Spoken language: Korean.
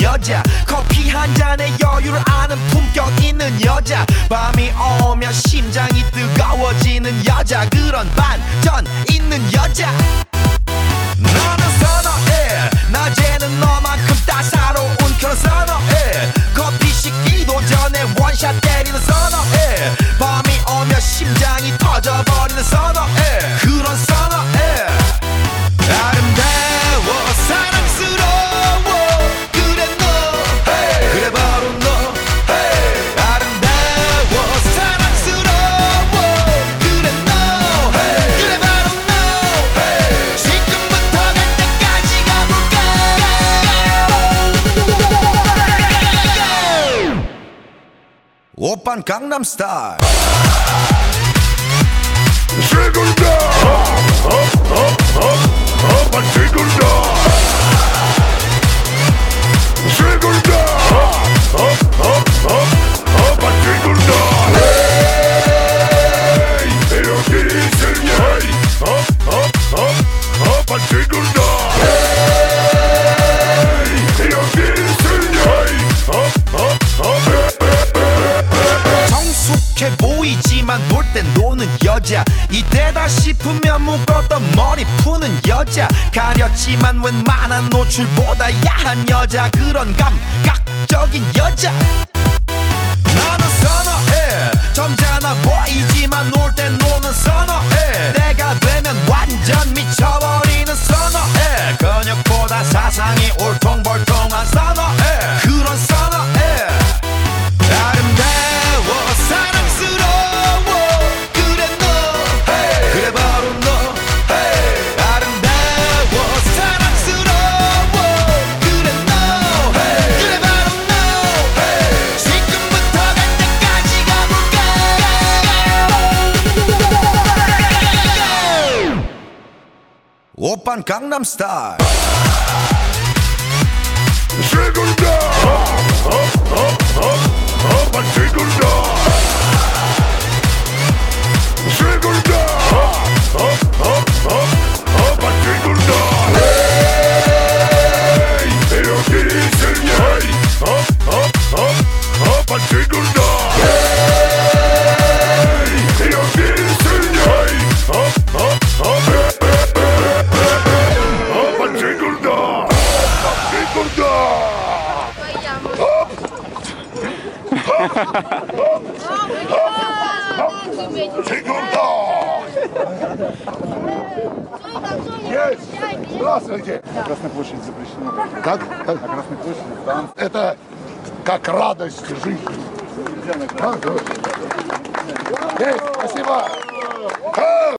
여자, 커피 한 잔에 여유를 아는 품격 있는 여자, 밤이 오면 심장이 뜨거워지는 여자, 그런 반전 있는 여자. 너는 선어해, 낮에는 너만큼 따사로운 그런 선어해, 커피 식기도 전에 원샷 때리는 선어해, 밤이 오면 심장이 터져버리는 선어해, 그런 선어해. 아름다워 사랑스러워 그래 너, hey. 그래 바로 너, hey. 아름다워 사랑스러워 그래 너, hey. 그래 바로 너, hey. 지금부터 갈 때까지 가볼까. 오빤 강남스타일. 지금다 오빤 지금다 지금다 오빤 지금다 여기 있으냐 오빤 지금다 여기 있으냐 성숙해 보이지만 놀 땐 노는 여자, 이때다 싶으면 묶었던 머리 푸는 여자, 가렸지만 웬만한 노출보다 야한 여자, 그런 감각적인 여자. 나는 선어해, 점잖아 보이지만 놀 땐 노는 선어해, 내가 되면 완전 미쳐버리는 선어해, 근육보다 사상이 울퉁불퉁한 선어해, 그런 선어해. 아름다워 사랑스러워 그래 너, hey. 그래 바로 너, hey. 아름다워 사랑스러워 그래 너, hey. 그래 바로 너, hey. 지금부터 갈 때까지 가볼까. 오빤 강남스타일. 지금다 오빤 지금다 지금다 오빤 지금다 여기 있으냐 오빤 지금다 여기 있으냐 오빤 지금다 Здравствуйте. На Красной площади запрещено. Как? На Красной площади танцы. Это как радость жизни. Спасибо.